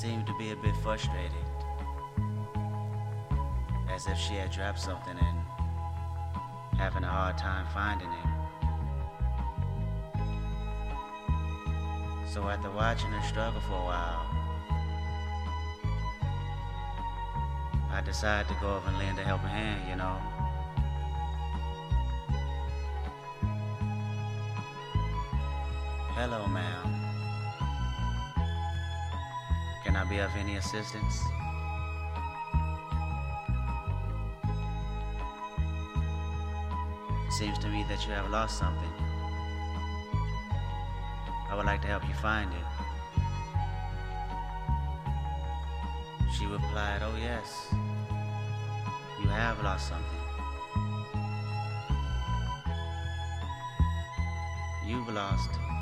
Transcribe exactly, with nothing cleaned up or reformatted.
seemed to be a bit frustrated, as if she had dropped something and having a hard time finding it. So after watching her struggle for a while, I decided to go over and lend a helping hand, you know. Hello, ma'am. Can I be of any assistance? It seems to me that you have lost something. I would like to help you find it. She replied, oh yes, you have lost something. You've lost